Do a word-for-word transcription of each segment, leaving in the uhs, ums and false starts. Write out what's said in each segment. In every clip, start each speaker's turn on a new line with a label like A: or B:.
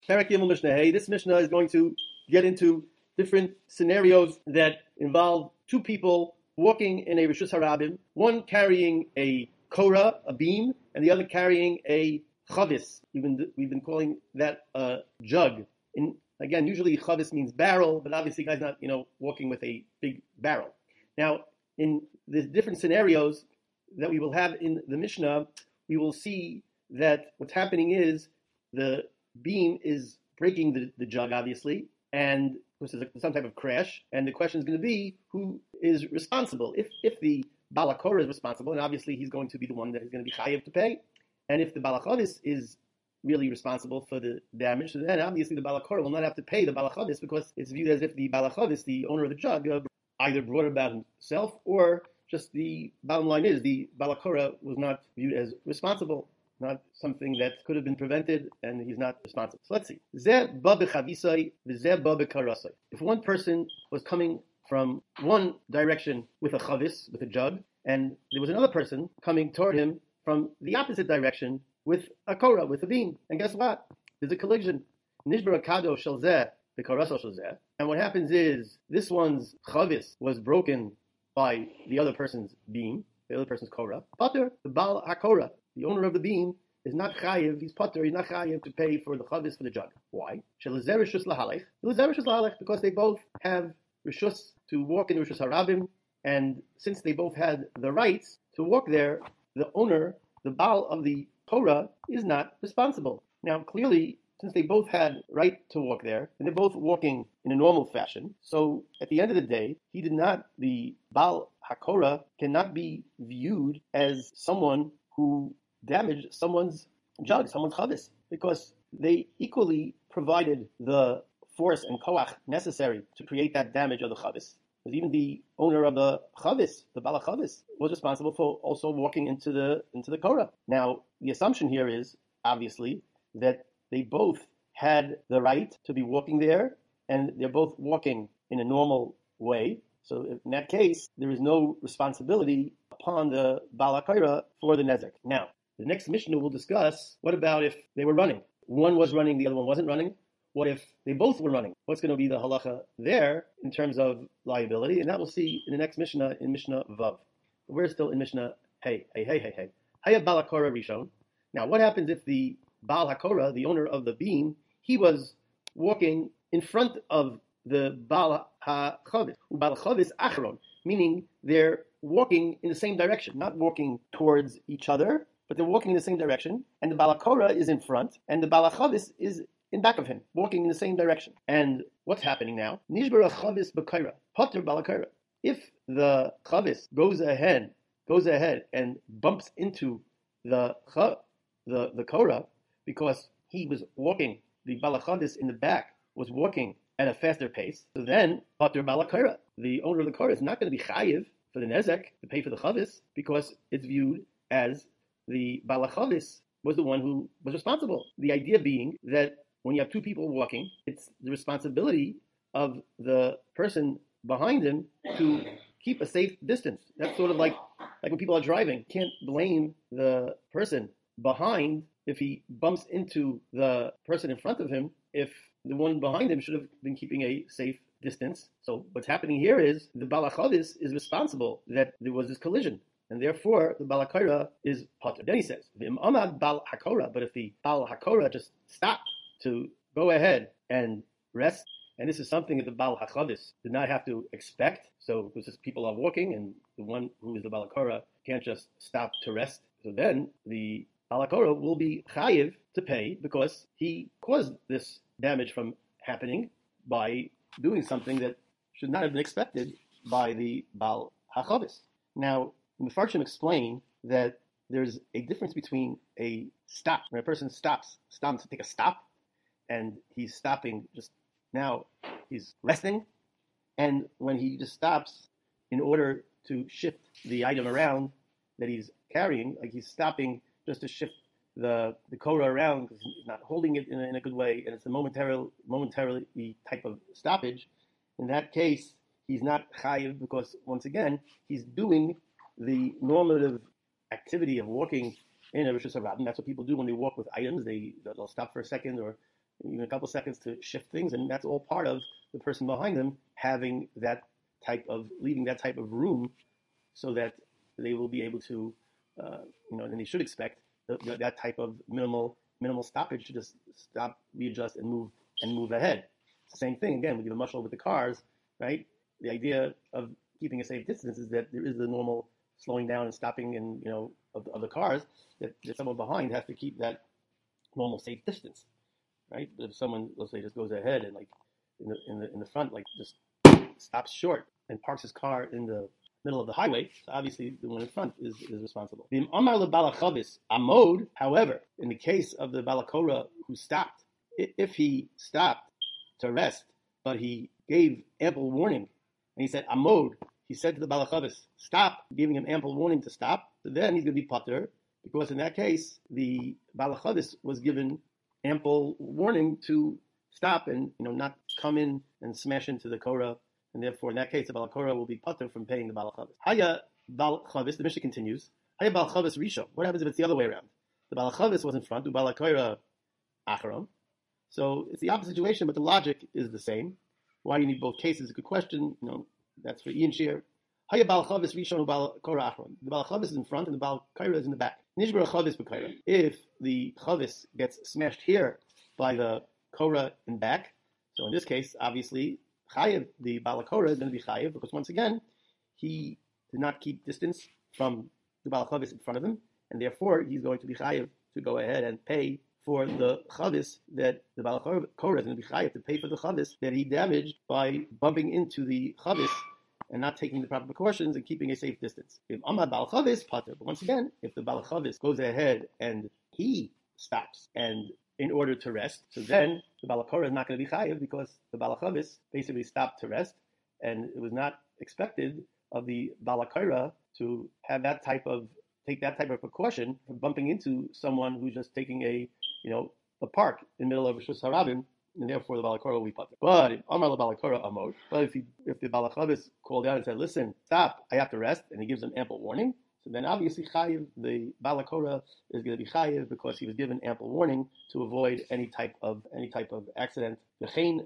A: Perek Yimel Mishnah Hey. This Mishnah is going to get into different scenarios that involve two people walking in a Rishus Harabim, one carrying a korah, a beam, and the other carrying a chavis. We've been, we've been calling that a jug. In, again, usually chavis means barrel, but obviously the guy's not, you know, walking with a big barrel. Now, in the different scenarios that we will have in the Mishnah, we will see that what's happening is the beam is breaking the, the jug, obviously, and this is some type of crash, and the question is going to be who is responsible. If if the balakora is responsible, and obviously he's going to be the one that is going to be chayiv to pay, and if the balachavis is really responsible for the damage, then obviously the balakora will not have to pay the balachavis because it's viewed as if the balachavis, the owner of the jug, uh, either brought it about himself or just the bottom line is the balakora was not viewed as responsible, not something that could have been prevented, and he's not responsible. So let's see. If one person was coming from one direction with a chavis, with a jug, and there was another person coming toward him from the opposite direction with a korah, with a beam, and guess what? There's a collision. Nishbar akado shel zeh, the karaso shel zeh. And what happens is this one's chavis was broken by the other person's beam, the other person's korah. Pater, the bal hakora, the owner of the beam, is not chayiv, he's pater, he's not chayiv to pay for the chavis for the jug. Why? Shelazer rishus lahalech. Shelazer rishus lahalech, because they both have rishus to walk in rishus harabim, and since they both had the rights to walk there, the owner, the bal of the korah, is not responsible. Now, clearly, since they both had right to walk there, and they're both walking in a normal fashion, so at the end of the day, he did not, the bal hakora cannot be viewed as someone who damaged someone's jug, someone's chavis, because they equally provided the force and koach necessary to create that damage of the chavis. Because even the owner of the chavis, the bala chavis, was responsible for also walking into the into the korah. Now, the assumption here is obviously that they both had the right to be walking there, and they're both walking in a normal way. So in that case, there is no responsibility upon the bala korah for the nezek. Now, the next Mishnah will discuss, what about if they were running? One was running, the other one wasn't running. What if they both were running? What's going to be the halacha there in terms of liability? And that we'll see in the next Mishnah, in Mishnah Vav. We're still in Mishnah Hey, hey, hey, hey, hey. Haya balakora rishon. Now, what happens if the Baal HaKorah, the owner of the beam, he was walking in front of the Baal HaChavis, Baal HaChavis Achron, meaning they're walking in the same direction, not walking towards each other, but they're walking in the same direction, and the Baal HaKorah is in front, and the Baal HaChavis is in back of him, walking in the same direction. And what's happening now? Nishbar HaChavis b'Kaira, Potter Baal HaKorah. If the Chavis goes ahead, goes ahead and bumps into the the the Korah, because he was walking, the Balachadis in the back was walking at a faster pace, so then Pater Balakara, the owner of the Korah, is not going to be chayiv for the nezek, to pay for the chavis, because it's viewed as the Balachadis was the one who was responsible. The idea being that when you have two people walking, it's the responsibility of the person behind him to keep a safe distance. That's sort of like, like when people are driving. You can't blame the person behind if he bumps into the person in front of him, if the one behind him should have been keeping a safe distance. So what's happening here is the Balachadis is responsible that there was this collision, and therefore the Balakara is potter. Then he says, Amad Bal Hakora, but if the Bal Hakora just stopped to go ahead and rest, and this is something that the Bal HaChavis did not have to expect, so because people are walking, and the one who is the Balakara can't just stop to rest, so then the Balakara will be chayiv to pay because he caused this damage from happening by doing something that should not have been expected by the Bal HaChavis. Now, the Mefarshim explain that there's a difference between a stop, when a person stops, stops to take a stop, and he's stopping just now, he's resting, and when he just stops in order to shift the item around that he's carrying, like he's stopping just to shift the the korah around because he's not holding it in a, in a good way, and it's a momentary, momentarily type of stoppage. In that case, he's not chayiv because, once again, he's doing the normative activity of walking in a Rishus Harabim. That's what people do when they walk with items. They, they'll stop for a second, or even a couple seconds to shift things, and that's all part of the person behind them having that type of, leaving that type of room so that they will be able to, uh, you know, and they should expect the, the, that type of minimal minimal stoppage to just stop, readjust, and move and move ahead. It's the same thing again. We give a muscle with the cars, right? The idea of keeping a safe distance is that there is the normal slowing down and stopping, and you know, of, of the cars, that, that someone behind has to keep that normal safe distance, right? But if someone, let's say, just goes ahead and like in the in the in the front, like just stops short and parks his car in the middle of the highway, so obviously the one in front is, is responsible. The Amar leBalachavis Amod, however, in the case of the Balakora who stopped, if he stopped to rest, but he gave ample warning, and he said Amod, he said to the Balachavis, stop, giving him ample warning to stop, so then he's going to be patur, because in that case, the Balachavis was given ample warning to stop and, you know, not come in and smash into the Korah, and therefore, in that case, the Balakora will be patur from paying the Balachavis. Haya Balchavis, the Mishnah continues, Haya Balchavis Rishon. What happens if it's the other way around? The Balachavis was in front, the Balakora Acharon. So it's the opposite situation, but the logic is the same. Why do you need both cases? It's a good question. You know, that's for Ian Shear. Haya Balchavis Rishon Balakora Acharon. The Balchavis is in front and the Balakora is in the back. Nishbar Chavis B'Kaira. If the Chavis gets smashed here by the Korah in back, so in this case, obviously, Chayiv, the Balakora, is going to be Chayiv, because once again, he did not keep distance from the Balachavis in front of him, and therefore he's going to be Chayiv to go ahead and pay for the Chavis that the Balakora is going to be Chayiv to pay for the Chavis that he damaged by bumping into the Chavis and not taking the proper precautions and keeping a safe distance. If Amad Balachavis, Pater. But once again, if the Balachavis goes ahead and he stops and in order to rest, so then the Balakora is not going to be chayiv because the Balachavis basically stopped to rest, and it was not expected of the Balakora to have that type of take that type of precaution for bumping into someone who's just taking a you know a park in the middle of a Shus Harabim, and therefore the Balakora will be pater. But if Amar Balakora Amod, but if he, if the Balachavis called out and said, "Listen, stop, I have to rest," and he gives them ample warning, so then obviously chayiv, the Balakora is going to be chayiv because he was given ample warning to avoid any type of any type of accident. And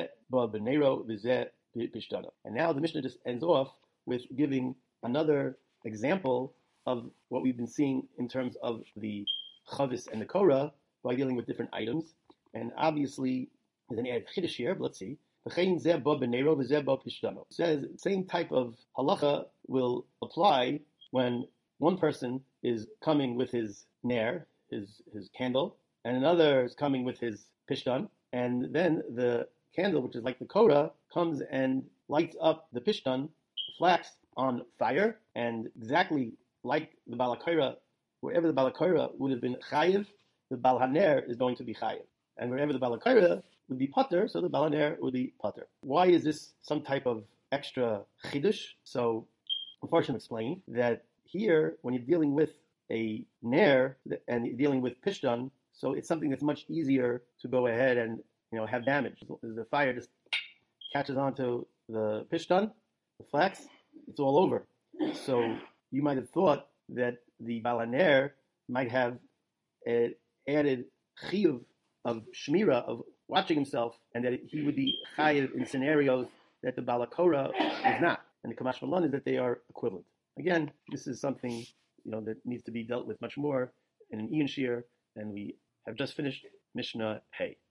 A: now the Mishnah just ends off with giving another example of what we've been seeing in terms of the chavis and the korah by dealing with different items. And obviously, there's an added chiddush here, but let's see. It says the same type of halacha will apply when one person is coming with his ner, his his candle, and another is coming with his pishtan, and then the candle, which is like the korah, comes and lights up the pishtan, flax, on fire, and exactly like the balakora, wherever the balakora would have been chayiv, the balhaner is going to be chayiv, and wherever the balakora would be pater, so the balhaner would be pater. Why is this some type of extra chidush? So Mepharshim explain that here, when you're dealing with a ner and you're dealing with pishtan, so it's something that's much easier to go ahead and you know have damage. The fire just catches onto the pishtan, the flax, it's all over. So you might have thought that the balaner might have an added chiyuv of shmira, of watching himself, and that he would be chayiv in scenarios that the balakora is not. And the Kamash Malan is that they are equivalent. Again, this is something you know that needs to be dealt with much more in an Ian Shear, and we have just finished Mishnah Hey.